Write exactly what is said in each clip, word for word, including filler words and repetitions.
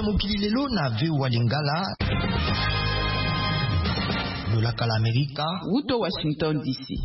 mokili lelo na V O A Lingala. Lolaka la Amerika. Uto Washington D C.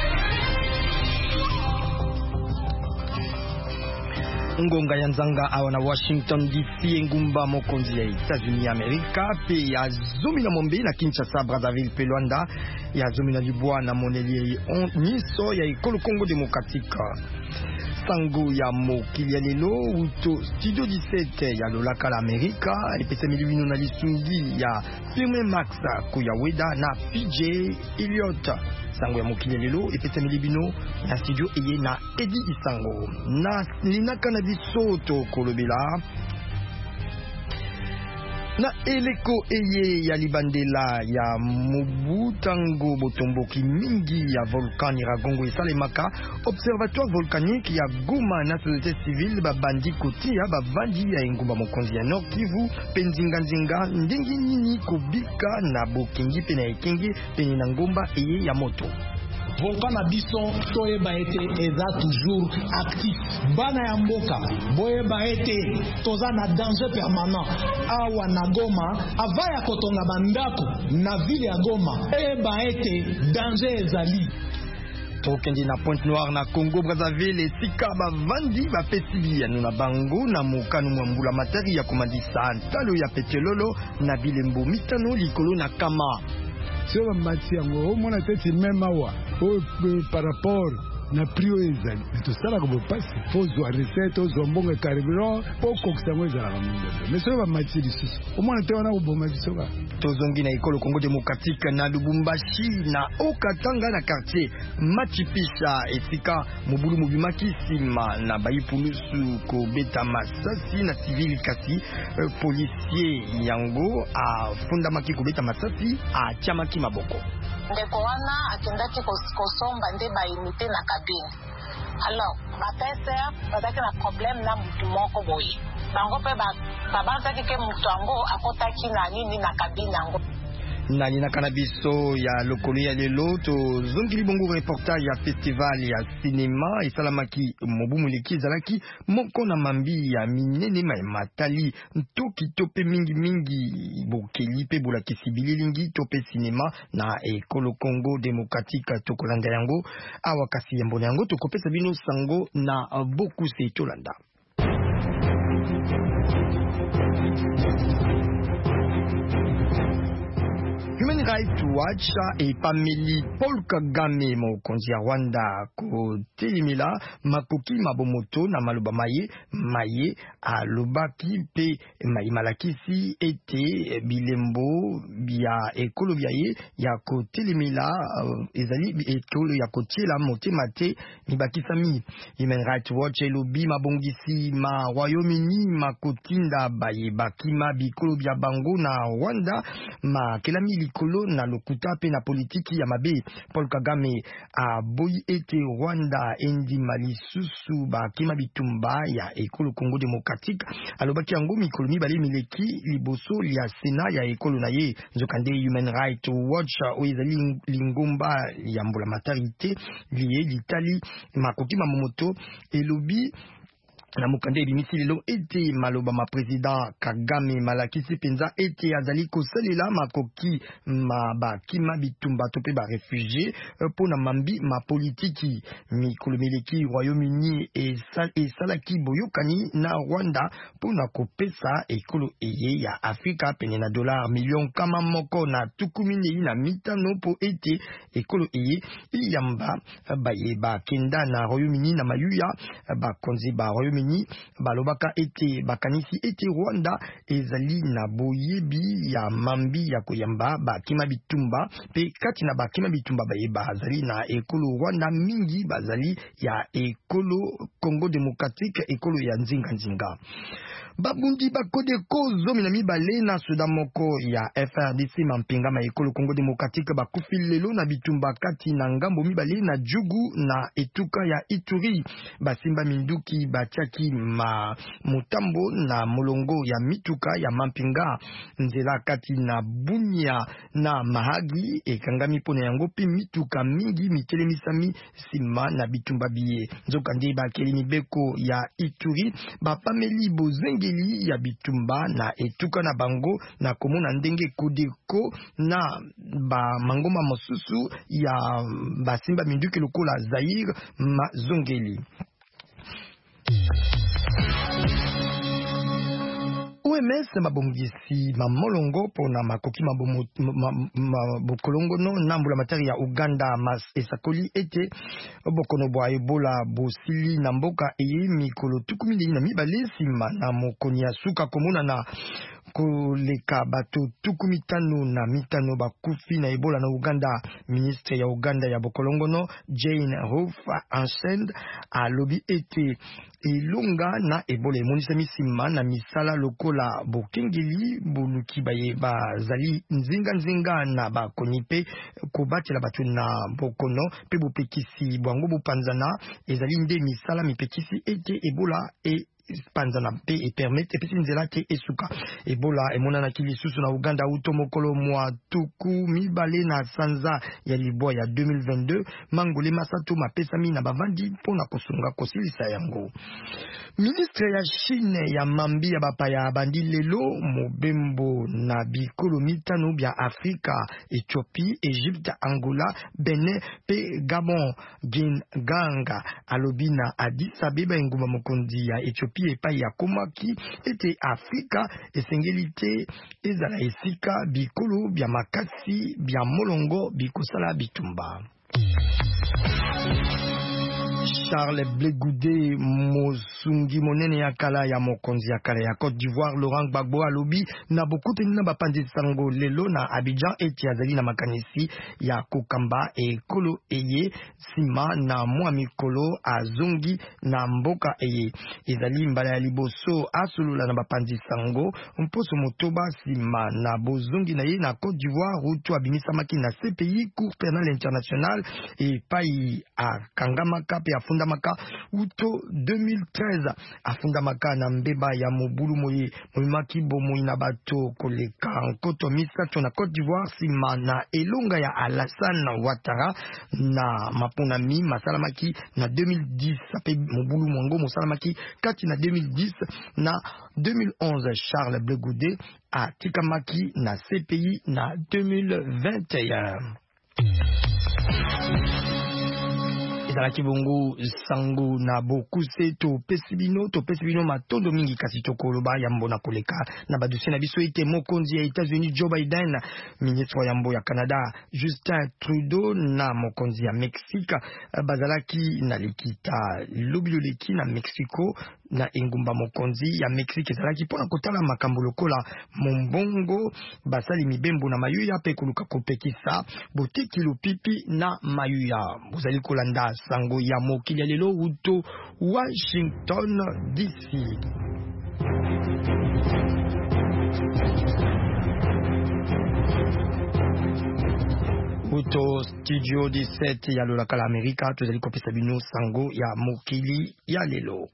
Ngonga ya nzanga awa na Washington D C ngumba mokonzi ya Etats-Unis ya Amerika pe ya zomi na mombe na Kinshasa, Brazzaville pe Luanda ya zomi na libwa na moneli niso ya ekolo Congo Démocratique. Sango ya mokili ya lelo uto studio dix-sept ya lolaka la Amerika epesa milibino na lisungi ya Firme Max Kuyaweda na P J Elliott. Sango ya mokili ya lelo epesa milibino na studio eye na Edi Isango na linaka na bisoto kolobela na eleko eye ya libandela ya Mobutango botomboki mingi ya volcan Nyiragongo esalemaka observatoire volcanique ya Goma na société civile babandi kotia bavandi ya engumba mokonzi ya Nord Kivu penzinga nzinga ndenge nini kobika na bokengi pe na ekenge pene na ngomba eye ya moto. Volcan na bison toyeba ete eza toujours actif. Bana ya mboka boyeba ete toza na danger permanent awa na Goma avaya kotonga bandako na ville ya Goma eba ete danger ezali. Tokendi na Pointe Noire na Congo Brazzaville esika bavandi bapesibi na bango na mokano mwambula matari ya komandisa ntalo ya petrololo na bilembo mitano likolo na kama. Si on va au moins la tête même awa par rapport na prio ezali to sala ko passe faut zo recette zo mbonga carburant poko kusamwe za ramunde mais so ba mati lisusu au moins te wana uboma bisoba to zongi na ekolo Congo Démocratique na Lubumbashi na Okatanga na quartier Machipisha esika mobulu mobimaki sima na bayipulusu ko beta masasi na civil kasi euh, policier yango a fundamaki ko beta masasi a chamaki maboko ndeko wana akendaki kosomba nde baimite na kabine. Alors bapese bazaki na problème na mutu moko boye bango pe babanzaki ke mutu yango akotaki na nini na kabine yango na lina kanabiso ya lokolo ya lelo to zongili bongo reportage ya festival ya cinéma esalamaki mobumu leki zalaki moko na mambi ya minene ma matali ntoki tope mingi mingi bokeli pe bola kisibili lingi tope cinéma na ekolo Congo Démocratique to kolanda yango awa kasi yambona yango to kopesa bino sango na boku se tolanda. Human Rights Watch et Pameli Paul Kagame mokonzi ya Rwanda ko telimila makoki mabomoto na maloba maye maye alobaki pe maimalakisi ete bilembo bia ekolo biaye ya ko telimila uh, ezali ekolo ya ko tiela motema te mibakisami. Human Rights Watch elobi mabongisi ma Royaume-Uni makotinda baye bakima bikolo bia bango na Rwanda ma kelami kolo na lokuta pe na politiki ya mabe. Paul Kagame a boyi ete Rwanda endi malisusu ba kima bitumba ya ekolo Congo Démocratique alobaki yango mikolo mibale mileki liboso ya Sena ya ekolo na ye. Nzokande Human Rights Watch oezali lingomba ya mbola matarite liye litali makoki mamomoto elobi na mukande ebimisi lelo ete maloba ma president Kagame malakisi penza ete azali kosalela makoki mabakima bitumba to pe ba réfugié pona mambi ma politiki mikolo meleki Royaume-Uni esalaki boyokani na Rwanda pona kopesa ekolo eye ya Afrika pene na dollar million kama moko na tukumine na mitano po ete ekolo eye iyamba bayeba kenda na Royaume-Uni na mayuya bakonzi ba Royaume balobaka ete bakanisi ete Rwanda ezali na boyebi ya mambi ya koyamba bakima bitumba pe kati na bakima bitumba bayeba azali na ekolo Rwanda mingi bazali ya ekolo Congo Démocratique ekolo ya nzinga nzinga. Babundi bakode ko zomi na mibale na Sudan moko ya F R D C mampinga ma ekolo Congo Démocratique bakufi lelo na bitumba kati na ngambo mibale na Jugu na etuka ya Ituri basimba minduki batiaki ma mutambo na molongo ya mituka ya mampinga nzela kati na Bunia na Mahagi ekangami pona yango pe mituka mingi mitelemisami sima na bitumba biye nzokande bakeli mibeko ya Ituri bapameli bozenge Kengeli ya bitumba na etuka na bango na komona ndenge kodeko na ba mangoma mosusu ya basimba minduki lokola Zaire Mazongeli. O M S mabongisi mamolongo pona makoki mabokolongo no nambula matari ya Uganda mas esakoli ete bokono bwa Ebola bosili na mboka eye mikolo tukumi na mibale sima na mokoni ya suka komuna na koleka bato tukumi tano na mitano bakufi na Ebola na Uganda. Ministre ya Uganda ya bokolongono Jane Rufa Ansend alobi ete elonga na Ebola emonisa misima na misala lokola bokengeli boluki baye bazali nzinga nzinga na bakonipe kobatela bato na bokono pe bopekisi bwango bopanzana ezali nde misala mipekisi ete Ebola e panzana pe e permettre epesi nzela te esuka. Ebola emonana ki lisusu na Uganda uto mokolo mwa tuku mibale na sanza ya libwa ya deux mille vingt-deux mangole masato mapesami na bavandi pona kosunga kosilisa yango. Ministre ya Chine ya mambi ya bapaya bandi lelo mobembo na bikolo mitano bya Afrika, Ethiopie, Egypte, Angola, Benin pe Gabon. Ganga alobi na Addis Abeba engumba mokonzi ya Ethiopie epai ya komaki ete Afrika esengelite ezala esika bikolo bya makasi bya molongo bikosala bitumba. Charles Blé Goudé mosungi monene ya kala ya mokonzi ya kala ya Côte d'Ivoire Laurent Gbagbo alobi na bokute na bapandi sango lelo na Abidjan eti azali na makanisi ya kokamba ekolo eye sima na mwa mikolo azongi na mboka eye ezali mbala ya liboso asulula na bapandi sango mposo motoba sima na bozongi na ye na Côte d'Ivoire utu abimisamaki na C P I Cour pénale internationale epai akangamaka pe afundamaka uto deux mille treize afundamaka na mbeba ya mobulu moye moimaki bomoi na bato koleka nkoto misato na Côte d'Ivoire sima na elonga ya Alassane Ouattara na maponami masalamaki na deux mille dix ape mobulu mwango mosalamaki kati na deux mille dix na deux mille onze. Charles Blé Goudé a tikamaki na C P I na deux mille vingt et un. Ezalaki bongo sango na bokuse to pesibino to pesibino matondo mingi kasi tokoloba yambo na koleka na badusi na biso ete mokonzi ya États-Unis Joe Biden, ministre yambo ya Canada Justin Trudeau na mokonzi ya Mexique bazalaki na likita lobilo leki na Mexico na engumba mokonzi ya Mexique ezalaki pona kotala makambo lokola mombongo basali mibembo na mayuya pe koluka kopekisa botiki lupipi na mayuya. Bozali kolanda sango ya mokili lelo uto Washington D C. Uto studio dix-sept ya lola kala Amerika tozali kopesa bino sango ya mokili ya lelo.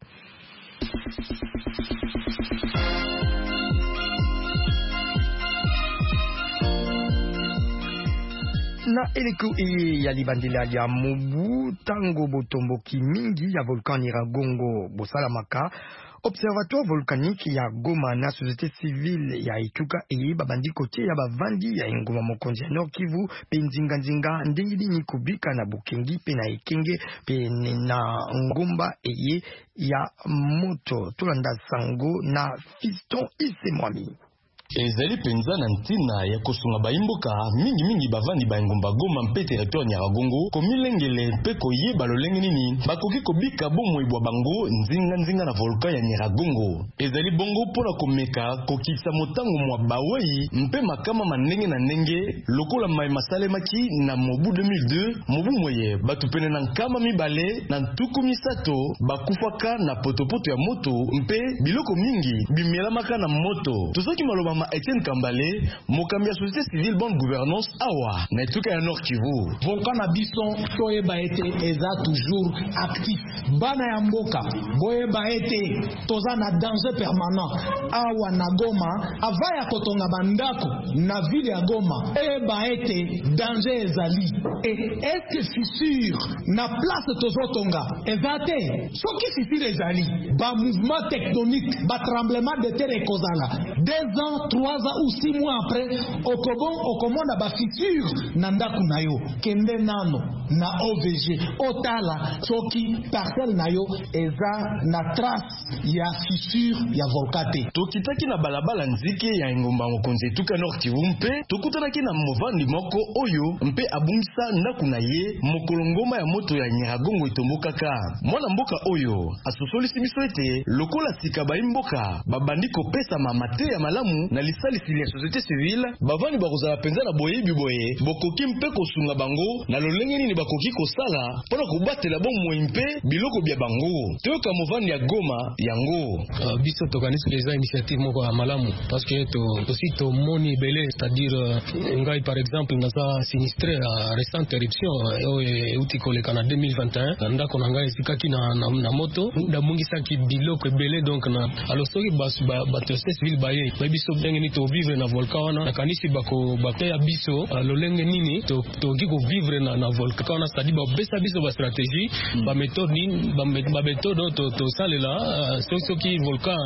Na eleko eye ya libandela ya mobu tango botomboki mingi ya volcan Nyiragongo bosalamaka Observatoire volcanique ya Goma na société civile ya Ituka eye babandi kote ya bavandi ya enguma mokonzi ya Nord Kivu pe nzinga nzinga ndengili ni kubika na bukengi pe na ekenge pe na ngomba eye ya moto tolanda sango na Fiston Isemwami. Ezali penza na ntina ya kosunga baimboka mingi mingi bavandi ba ngomba Goma mpe territoire Nyiragongo komilengele mpe koyeba lolenge nini bakoki kobika bomoi bwa bango nzinga nzinga na volcan ya Nyiragongo. Ezali bongo pona komeka kokisa motango mwa bawei mpe makama manenge na ndenge lokola mai masalemaki na mobu deux mille deux mobu moye batu pene na nkama mibale na ntuku misato bakufaka na potopoto ya moto mpe biloko mingi bimelamaka na moto. Tozoki maloba Mama Etienne Kambale, mokambi ya société civile bonne gouvernance awa na etuka ya Nord Kivu. Volcan na bison toyeba ete eza toujours actif. Bana ya mboka boyeba ete toza na danger permanent awa na Goma avaya kotonga bandako na ville ya Goma eba ete danger ezali. Et est-ce que fissure na place tozotonga ezate soki fissure ezali ba mouvement tectonique ba tremblement de terre ekozala deux ans trois ans ou six mois après okobon okomonda ba fissure na ndako na yo kende nano na O V G otala soki parcelle na yo eza na trace ya fissure ya volcate. Tokitaki na balabala nzike ya engomba mokonzi etuka Nord Kivu mpe tokutanaki na movandi moko oyo mpe abungisa ndako na ye mokolo ngoma ya moto ya Nyiragongo etombokaka. Mwana mboka oyo asosolisi biso ete lokola sika baimboka babandi kopesa mamate ya malamu na lisalisi ya société civile bavandi bakozala penza na boyebi boye bokoki mpe kosunga bango na lolenge nini bakoki kosala mpona kobatela bomoi mpe biloko bya bango. Toyoka movandi ya Goma yango. Uh, biso tokanisi deja initiative moko ya malamu parce que to aussi to moni belé, c'est-à-dire uh, ngai par exemple naza sinistré à récente éruption e uti koleka na deux mille vingt et un ndako na ngai sikaki na, na, na moto da mungisaki biloko belé donc na alors soki bas ba bato civil baye ba biso benge ni to vivre na volcan wana nakanisi bako bateya biso uh, lolenge nini to to giko vivre na na volcan wana, c'est-à-dire ba besa biso ba stratégie mm. ba méthode ni ba, ba méthode to to salela uh, so soki volcan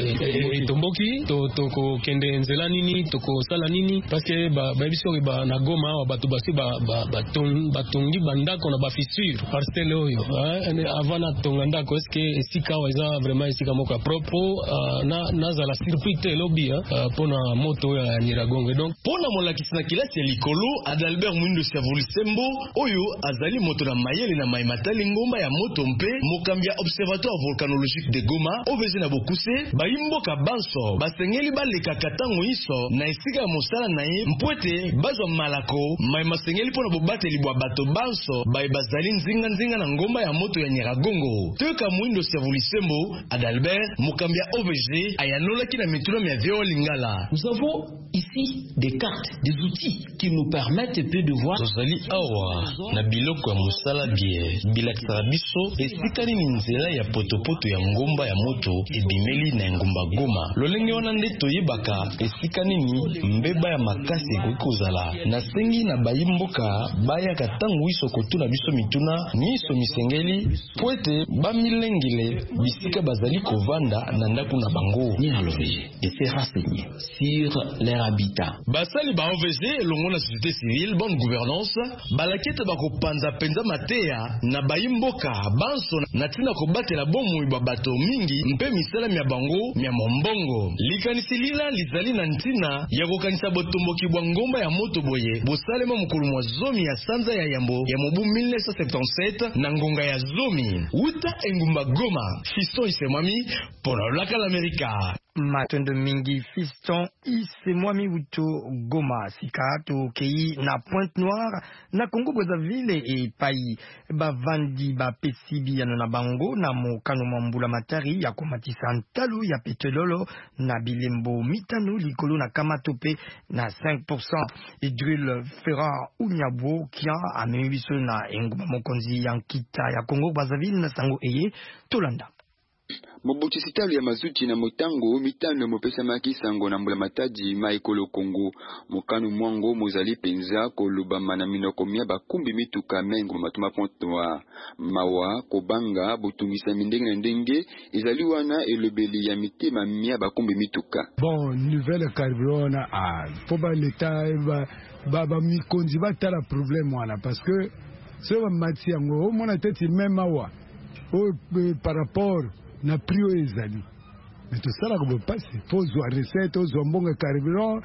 e tomboki to to ko kende nzela nini to ko sala nini parce que ba ba biso ba na Goma wa bato basi ba ba baton batongi bandako na ba fissure parcelle oyo avant na tonga ndako est-ce que esika waza vraiment esika moka propre uh, na nazala surpris te lobby uh, pona moto ya Nyiragongo. Donc pona molakisi na kilasi ya likolo Adalbert Mwindo Savuli Sembo oyo azali moto na mayele na maimatali ngomba ya moto mpe mokambi ya observatoire volcanologique de Goma O V G na bokuse bayimboka banso basengeli baleka katango iso na esika ya mosala na ye mpwete bazwa malako mai masengeli pona bobateli bwa bato banso baye bazali nzinga nzinga na ngomba ya moto ya Nyiragongo. Toyoka Mwindo Savuli Sembo Adalbert mokambi ya O V G ayanolaki na mituna ya Vio Lingala. Nous avons ici des cartes, des outils qui nous permettent peu de voir tozali awa na biloko ya mosala bie bilakisaka biso esika nini nzela ya potopoto ya ngomba ya moto ebimeli na ngomba Goma. Lolenge wana nde toyebaka esika nini mbeba ya makasi ekoki kozala. Nasengi na bayimboka bayaka ntango iso kotuna biso mituna miso misengeli po ete bamilengele bisika bazali kovanda na ndako na bango ni O V G et se renseigner sur leur habitat. Basali ba O V G elongo na société civile bonne gouvernance balakete bakopanza penza mateya na bayimboka banso na tina kobatela bomoi ba bato mingi mpe misala mya bango mya mombongo. Likanisi lila lizali na ntina ya kokanisa botomboki bwa ngomba ya moto boye bosalema mokolo mwa zomi ya sanza ya yambo ya mobu mille neuf cent septante-sept na ngonga ya zomi uta engumba Goma. Fiston Isemwami pona laka l'Amerika. Matondo mingi Fiston Isemwami uto Goma sikato kei na Pointe Noire na Congo Brazzaville e pai bavandi ba pesibi ya na bango na mokano mambula matari ya komatisa ntalo ya petrololo na bilembo mitano likolo na kamatope na cinq pour cent. Idril Ferra Unyabo kia amemibiso na enguma mokonzi ya nkita ya Congo Brazzaville na sango eye Tolanda. Mobutu sitalu ya mazuti na motango mitano mopesa maki sango na mbula mataji maikolo Kongo mokanu mwango mozali penza kolubama na minoko mia bakumbi mituka mengo matuma Pointe Noire mawa kobanga botungisa mindenge na ndenge ezali wana elobeli ya mitema mia bakumbi mituka. Bon nouvelle carburona a poba l'état ba ba ba mikonzi ba tala problème wana parce que ce va mati yango mona tete même awa au par rapport na prio ezali mais tout ça là comme passe faut voir recette aux mbonga carburant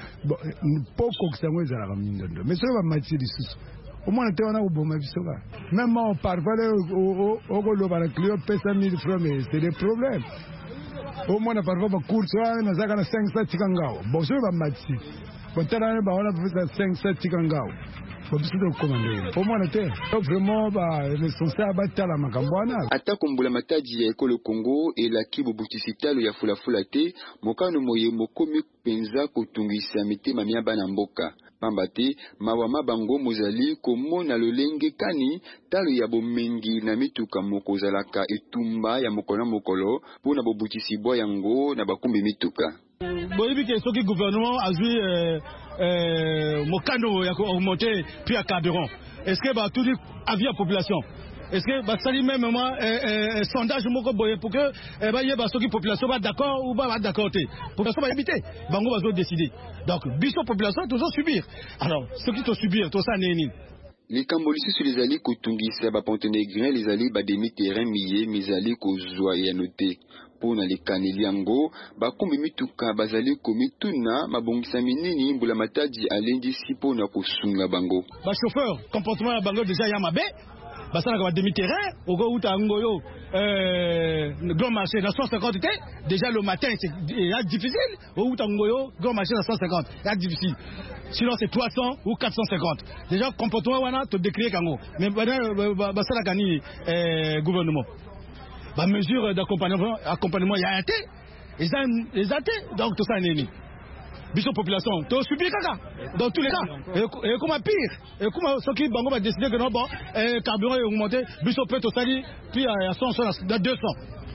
poko kisango ezala ka mindondo mais ça va mati lisusu au moins te wana uboma bisoka même on parvale au au lo para clio pesa mille francs mais c'est des problèmes au moins na parvale ba course na zaka na cinq cents tikangao bon ça va mati bon tala ba wana pesa cinq cents tikangao babiso commandé pour moi na te vraiment ba responsable batala makambwana ata kombula matadi ya ekolo Congo elaki bobutisitalo ya fulafula te mokano moye mokomi penza kotungisa mitema mia bana mboka pamba te mawa mabango mozali komona lolenge kani talo ya bomengi na mituka moko zalaka etumba ya mokolo mokolo pona bobutisi bwa yango na bakumbi mituka boyebi ke soki gouvernement azwi euh, euh, mokano ya augmenter puis à carburant est-ce que ba tout dit avis à population est-ce que ba sali même moi euh, sondage moko boye pour que eh, ba yeba soki population ba d'accord ou ba d'accord té population ba habiter bango bazo décider donc biso population toujours subir alors ce qui to subir to ça neni les cambolisi sur les alliés kotungisa ba pontenegrin les alliés ba demi terrain miye mizali kozwa ya noté pona les kaneli yango bakombi mituka bazali komituna mabongisa minini mbula matadi alendi si pona kosunga bango ba chauffeur comportement ya bango déjà ya mabe basala ka demi terrain oko uta ngoyo euh grand marché na cent cinquante té déjà le matin c'est difficile au uta ngoyo grand marché na cent cinquante c'est difficile sinon c'est trois cents ou quatre cent cinquante déjà comportement wana to décrier kango mais basala kani euh gouvernement ba mesure d'accompagnement accompagnement ya été ils ont les até donc tout ça neni biso population to subir kaka dans tous les cas et comment pire et comment ceux qui bango va décider que non bon carburant est augmenté biso peut to sali puis à cent à deux cents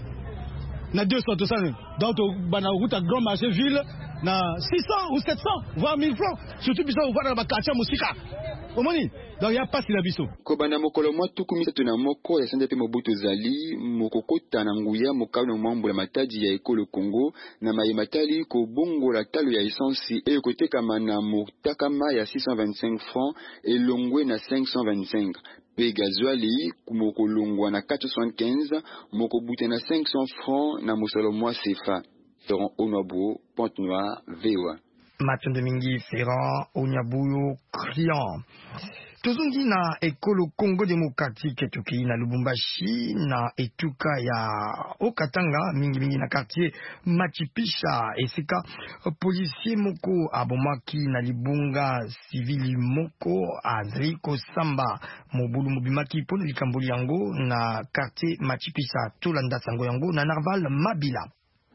na deux cents tout ça donc bana route à grand marché ville na six cents ou sept cents voire mille francs surtout biso on voit dans ba quartier musika omoni donc ya pas la biso ko bana mokolo mo tukumi tuna moko ya sende pe mobutu zali mokokota na nguya mokano mambo la matadi ya ekolo Congo na mayematali ko bongo la talo ya essence e koteka mana motakama ya six cent vingt-cinq francs et longwe na cinq cent vingt-cinq pe gazoali kumoko longwa na quatre cent soixante-quinze moko bute na cinq cents francs na mosalo mwa sefa Ferrand Onabo Pointe-Noire V O A Mathieu mingi Ferrand Onyabuyo Krian tozongi na ekolo Congo démocratique tuki na Lubumbashi na etuka ya Okatanga mingi mingi na quartier Machipisha esika policier moko abomaki na libunga civili moko azri ko samba mobulu mobimaki pona likamboli yango na quartier Machipisha tolanda sango yango na Narval Mabila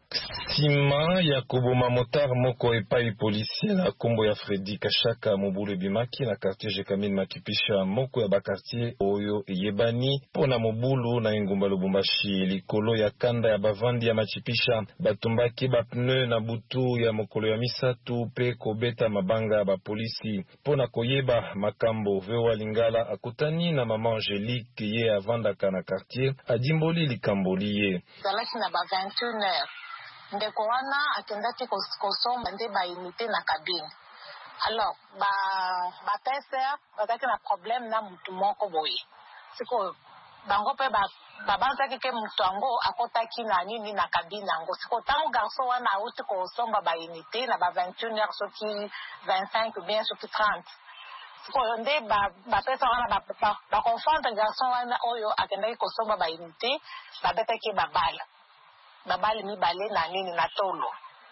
Sima ya koboma motar moko epai policier na kombo ya Fredi Kashaka mobulu bimaki na quartier Jekamine Makipisha moko ya ba quartier oyo yebani pona mobulu na engumba Lubumbashi likolo ya kanda ya bavandi ya Machipisha batumbaki ba pneu na butu ya mokolo ya misatu pe kobeta mabanga ba polisi pona koyeba makambo vewa lingala akutani na mama Angelique ye avandaka na quartier adimboli likamboli ye zalaki na ba vingt et une heures ndeko wana akendaki kosomba nde bainite na kabine alors ba ba pesa bazaki na problème na mutu moko boye siko bango pe ba babanzaki ke mutu ango akotaki na nini na kabine ango siko tango garçon wana auti kosomba bainite na ba vingt et une heures soki vingt-cinq ou bien soki trente siko nde ba ba pesa wana ba ba confondre garçon wana oyo akendaki kosomba bainite babetaki babala babali mibale na nini na tolo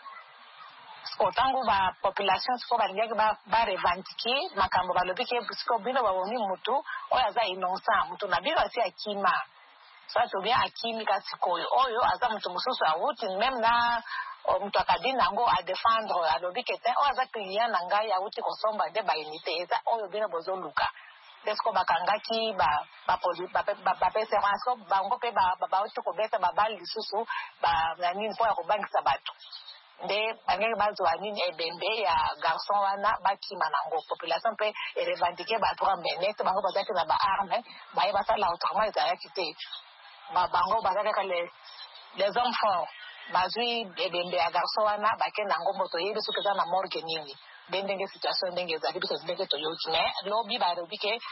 siko tango ba population siko balingaki ba ba revendiquer makambo balobi ke siko bino baboni mutu oyo aza innocent mutu na bino asi akima so to bien akimi kasi koyo oyo aza mutu mususu awuti même na mutu akadina ngo a défendre alobi ke te oyo aza client na ngai awuti kosomba de ba unité eza oyo bino bozoluka desko bakangaki ba ba poli ba ba pesa ransko bango pe ba ba uti ko beta ba bali susu ba nani po ya ko bangisa bato nde bangeke bazwa nini ebembe ya garçon wana bakima nango population pe revendiquer ba trois minutes bango bazaki na ba arme ba yeba sala autrement ezalaki te ba bango bazaka les les enfants bazwi ebembe ya garçon wana bake nango moto yebi suka na morgue nini ndenge situation ndenge ezali biso ndenge toyoki mais lobi ba robi ke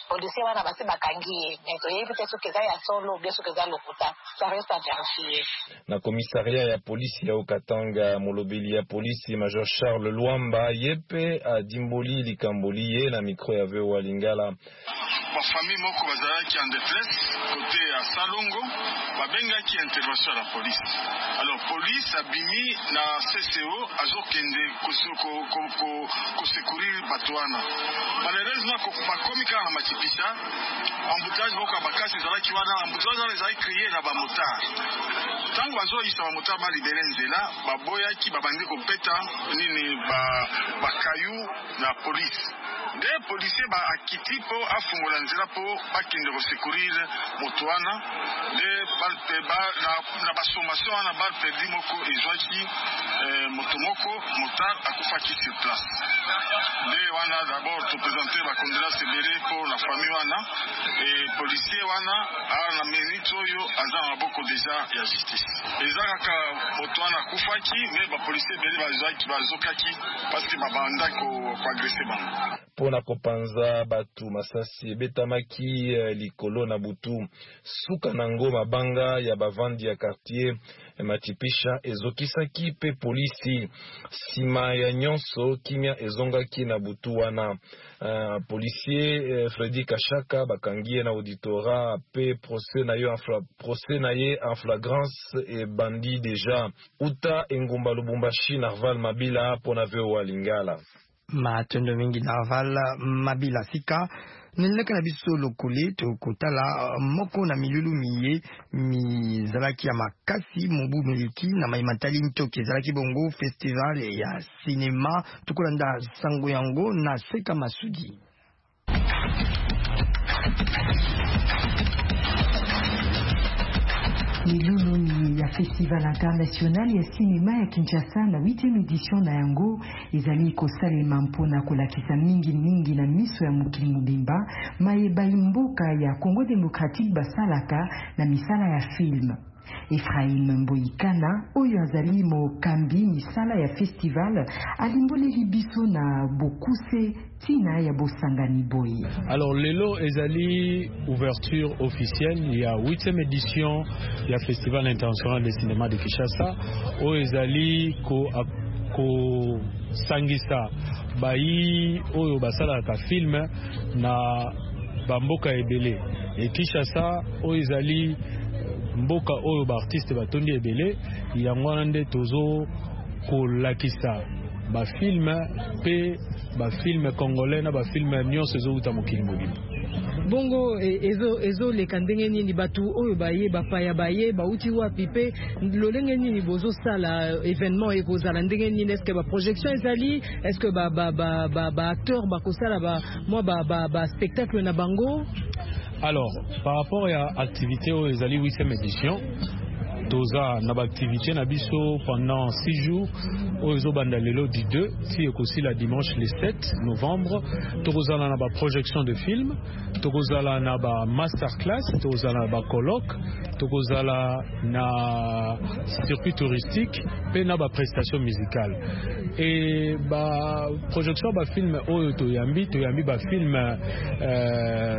policier wana basi bakangi mais toyebi te soki eza ya solo bien soki eza lokuta ça reste à vérifier. Na komisaria ya polisi ya Okatanga molobeli ya polisi Major Charles Luamba yepe a dimboli likamboli ye na micro ya V O A Lingala. Ba famille moko bazalaki en détresse côté à Salongo babengaki intervention ya police. Alors police abimi na C C O azokende kosoko ko ko secourir batwana. Malheureusement ko makomika na matipisa embouteillage boko bakasi zalaki wana embouteillage wana ezali créé na ba motard. Tango bazoyisa ba motard ba libérer nzela baboyaki babandi kopeta nini ba bakayu na police. Des policiers ba akiti po afungola nzela po bakende ko secourir motwana de balpe ba na na basomation na bal perdi moko ezwaki eh, motomoko motar akufaki sur place. De wana d'abord to présenter ba condoléances sévères pour la famille wana et policier wana na minute oyo aza na boko déjà ya justice. Ezaka motwana akufaki mais ba policier beli bazwaki bazokaki parce que babanda ko ko agresser bango. Pona kopanza batu masasi betamaki uh, likolo na butu suka na ngoma banga ya bavandi ya quartier matipisha ezokisaki pe polisi sima ya nyonso kimia ezongaki na butu wana uh, policier uh, Freddy Kashaka bakangie na auditora pe procès na yo procès na ye en flagrance et bandi déjà uta engumba Lubumbashi Narval Mabila pona V O A Lingala. Matondo mingi Narval Mabila sika nileka na biso lokole to kotala moko na milulu miye mi zalaki ya makasi mobu miliki na maimatali ntoki zalaki bongo festival ya cinema tukolanda sango yango na Seka Masudi. Milulu ya Festival International ya Cinema ya Kinshasa na huitième édition na yango ezali kosalema mpona kolakisa mingi mingi na miso ya mokili mobimba mayeba mboka ya Congo Démocratique basalaka na misala ya film. Ephraim Mboikana oyo azali mokambi misala ya festival alimboleli biso na bokuse tina ya bosangani boye. Alors lelo ezali ouverture officielle ya huitième édition ya Festival International de Cinéma de Kinshasa oyo ezali ko ko sangisa bayi oyo basalaka film na bamboka ebele e Kinshasa oyo ezali mboka oyo ba artiste batondi ebele yango nde tozo kolakisa ba film pe ba film congolais na ba film nyonso ezouta mokili mobimba. Bongo ezo ezo le kandenge nini batu oyo baye bapaya baye bauti wapi pe lolenge nini bozo sala événement ekozala ndenge nini est-ce que ba projection ezali est-ce que ba ba ba ba, ba acteur ba kosala ba moi ba ba, ba spectacle na bango. Alors, par rapport à l'activité aux Ezali huitième édition, Toza n'a pas activité na biso pendant six jours au Ezo Bandalelo du deux, si aussi la dimanche le sept novembre, Toza n'a pas projection de film, Toza n'a pas masterclass, Toza n'a pas colloque, Toza n'a circuit touristique, pe n'a pas prestation musicale. Et bah projection bah film au Toyambi, Toyambi bah film euh,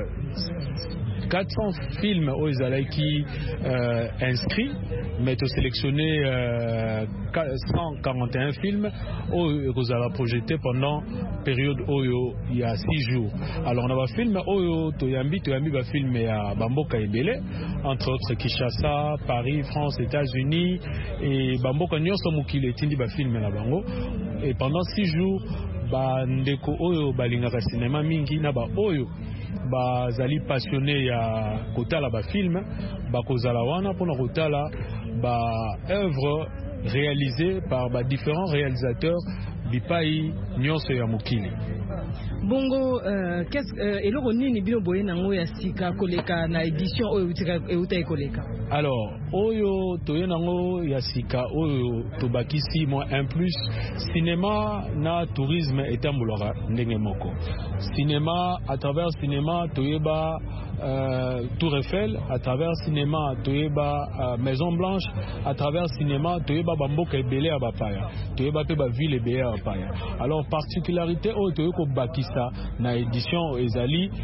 quatre cents films aux Ezalaki euh, inscrits, mais tu as sélectionné euh, cent quarante et un films où vous avez projeté pendant période où il y a six jours. Alors on a un film où tu as un film à Bamboka et Belé, entre autres Kinshasa, Paris, France, États-Unis et Bamboka Nyon Somukile est un film là bango. Et pendant six jours, ba ndeko oyo balingaka cinéma mingi na ba oyo bazali passionné ya kotala ba film ba kozala wana pona kotala ba œuvre réalisée par ba différents réalisateurs bipai nyonso ya mokili. Bongo euh, qu'est-ce euh, eloko nini bino boye nango ya sika koleka na édition oyo utika euta koleka. Alors oyo toye nango ya sika oyo tobakisi moi un plus cinéma na tourisme etambolaka ndenge moko. Cinéma à travers cinéma toyeba euh, Tour Eiffel, à travers cinéma toyeba euh, Maison Blanche, à travers cinéma toyeba bamboka ebele ya bapaya, toyeba pe ba ville ebele ya bapaya. Alors particularité oyo toyeko bakisa na édition ezali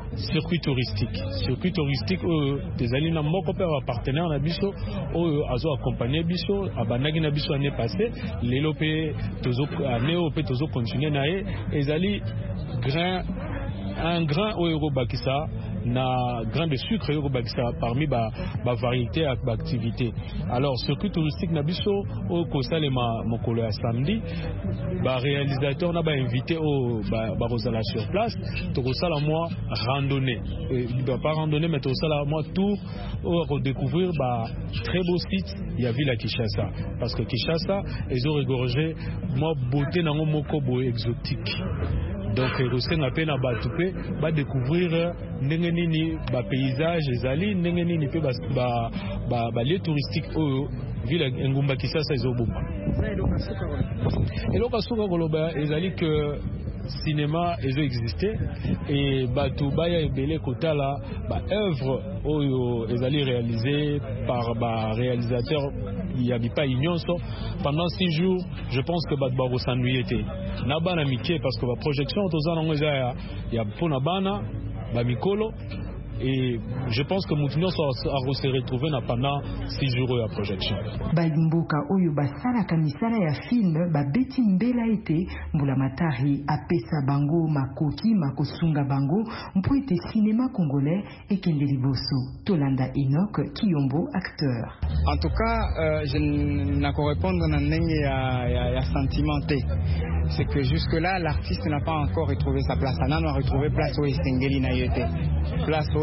circuit touristique circuit touristique oyo tezali na moko pe ba partenaire na biso oyo azo accompagner biso abanaki na biso année passée lelo pe tozo année oyo pe tozo continuer na ye ezali grain un grain oyo bakisa na grain de sucre oyo bakisa parmi ba ba variété ak ba activité. Alors circuit touristique na biso oyo kosalema mokolo ya samedi ba réalisateur na ba invité au ba ba rozala sur place to kosala moi randonnée il doit pas randonnée mais to sala moi tour au redécouvrir ba très beau site il y a ville à Kinshasa parce que Kinshasa ils ont regorgé moi beauté nango moko boy exotique. Donc Rosen peine à batouper va découvrir ndenge nini ba paysage ezali ndenge nini pe ba ba ba lieu touristique au ville ngumba Kinshasa ezobuma. Et donc asuka koloba ezali que cinéma ezo existé et bato baya ebele kotala ba œuvre oyo ezali réalisé par ba réalisateur il y a pas ignonso pendant six jours. Je pense que bato ba s'ennuyer té na bana mike parce que ba projection tozana ngo ya ya pona bana ba mikolo. Et je pense que Moutinho a se retrouvé pendant six jours à projection. Balimboka oyo basala kamisala ya film ba beti mbela ete mbula matari apesa bango makoki makosunga bango mpo ete cinéma congolais ekende liboso. Tolanda Enoch Kiyombo, acteur. En tout cas, euh, je n'ai qu'à répondre na ndenge ya, ya, ya sentimenté. C'est que jusque là l'artiste n'a pas encore retrouvé sa place. On a retrouvé place où Sengeli na yote. Place où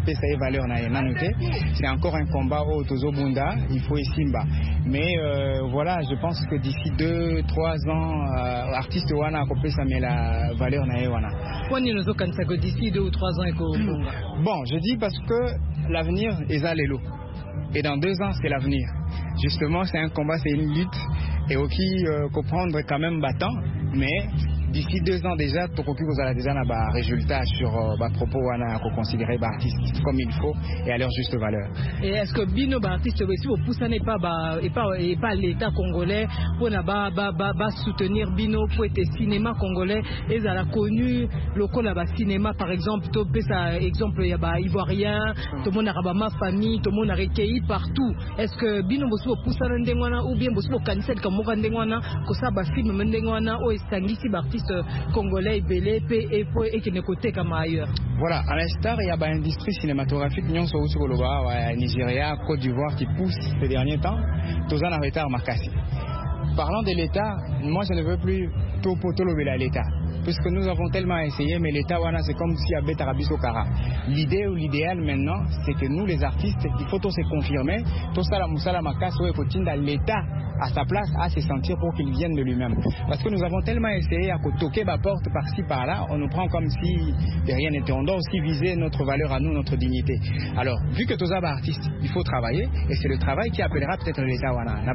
c'est encore un combat au Tozo Bunda, il faut Simba. Mais euh, voilà, je pense que d'ici deux, trois ans, euh, artiste wana a coupé ça mais la valeur na wana. D'ici deux ou trois ans, bon, je dis parce que l'avenir est à l'élo. Et dans deux ans, c'est l'avenir. Justement, c'est un combat, c'est une lutte. Et ok, euh, comprendre quand même battant, mais d'ici deux ans déjà, Tokoki vous avez déjà un résultat sur les propos qu'on considérer artistes comme il faut et à leur juste valeur. Et est-ce que Bino artiste aussi vous poussez n'est pas et pas et pas l'État congolais pour na ba ba ba soutenir Bino pour être cinéma congolais et ça a connu le col là cinéma par exemple to ça exemple il y a ba ivoirien tout le monde a ma famille tout le monde a recueilli partout. Est-ce que Bino vous poussez ndengwana ou bien vous cancel comme moka ndengwana que ça ba film ndengwana o estangisi ba artiste congolais belé et et qui ne côté comme ailleurs. Voilà, à l'instar il y a une industrie cinématographique nyonso au Koloba, Nigeria, Côte d'Ivoire qui pousse ces derniers temps. Tous en retard marqué. Parlant de l'État, moi je ne veux plus tout potolober à l'État. Puisque nous avons tellement essayé, mais l'État, c'est comme si avait Arabie Sokara. L'idée ou l'idéal maintenant, c'est que nous les artistes, il faut tout se confirmer, tout ça, la moussala makas, l'État à sa place à se sentir pour qu'il vienne de lui-même. Parce que nous avons tellement essayé à toquer ma porte par-ci par-là, on nous prend comme si de rien n'était. On doit aussi viser notre valeur à nous, notre dignité. Alors, vu que tous les artistes, il faut travailler, et c'est le travail qui appellera peut-être l'État.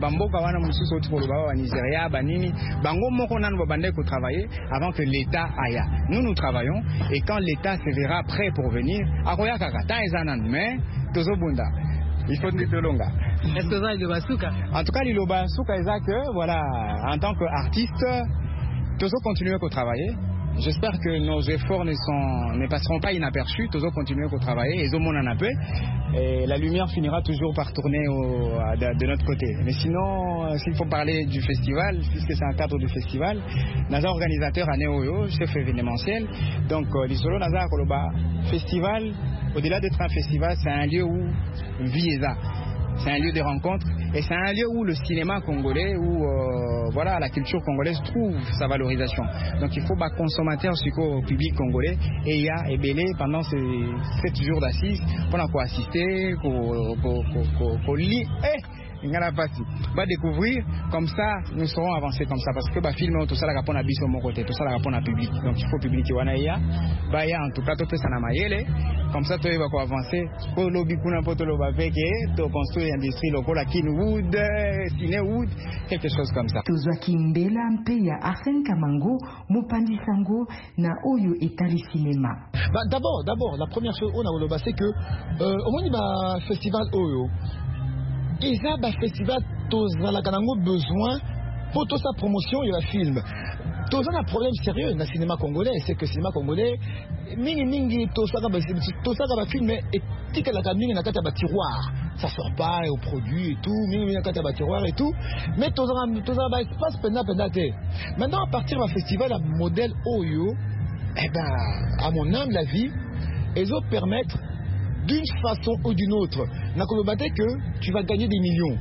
Nigeria, Banini, Bango Mokonan Wabande pour travailler avant que l'État aille. Nous, nous travaillons, et quand l'État se verra prêt pour venir, Aroya Kakata et Zanan, mais Tozo Bunda. Il faut dire de longa. Est-ce que ça, il Basuka? En tout cas, il Basuka, c'est que, voilà, en tant qu'artiste, Tozo continue à travailler. J'espère que nos efforts ne, sont, ne passeront pas inaperçus. Tozo continue à travailler. Et Zomon en a peu. Et la lumière finira toujours par tourner au, de, de notre côté. Mais sinon, euh, s'il faut parler du festival, puisque c'est un cadre du festival, Naza organisateur à Néoyo, chef événementiel. Donc, euh, l'Isolo Naza Koloba Festival, au-delà d'être un festival, c'est un lieu où vie est là. C'est un lieu de rencontre et c'est un lieu où le cinéma congolais, où euh, voilà, la culture congolaise trouve sa valorisation. Donc il faut bah, consommateur au public congolais et il y a Ebélé pendant ces sept jours d'assises pour quoi assister, pour lire. Il a pas va découvrir comme ça nous serons avancés comme ça parce que bah film tout ça la répond à biso mon côté tout ça la répond à public donc il faut public wana ya bah ya en tout cas tout ça na mayele comme ça tu vas quoi avancer pour lobby kuna poto loba peke to construire industrie locale Kinwood Cinéwood quelque chose comme ça tozwa kimbela mpe ya Arsène Kamango mopandi sango na oyo etali cinéma. Bah d'abord d'abord la première chose on a loba c'est que euh, au moins bah festival oyo et ça, le festival, tous les besoin pour toute sa promotion et le film. Tous un problème sérieux dans le cinéma congolais, c'est que le cinéma congolais, mingi mingi, tout ça va film, mais éthique la cabine n'a qu'à ta tiroir, ça sort pas au produit et tout, mingi mingi n'a qu'à ta tiroir et tout, mais tout ça tout ça va espace pendant pendant. Maintenant à partir du festival, le modèle Oyo, eh ben à mon âme la vie, ils vont permettre d'une façon ou d'une autre, n'a que tu vas gagner des millions.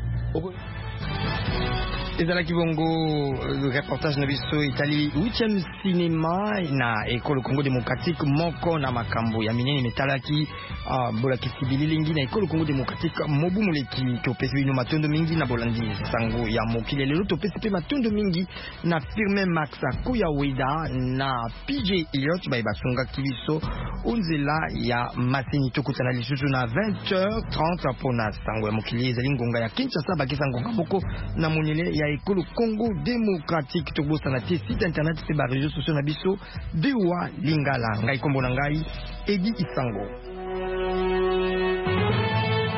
ezalaki bongo reportage na biso Italie huitième cinéma na ekolo Congo démocratique moko na makambo ya minene metalaki uh, bolakisi bililingi na ekolo Congo démocratique mobu moleki topesi bino matondo mingi na bolandi sango ya mokili lelo topesi pe matondo mingi na firme Max Kuya Weda na P J Elliot bai basunga kibiso unzela ya masini tokutana lisusu na vingt heures trente pona sango ya mokili ezali ngonga ya Kinshasa bakisa ngonga moko na monele ya ekolo Congo démocratique tobosa na site internet pe ba réseaux sociaux na biso dewa lingala ngai kombo na ngai Edi Isango.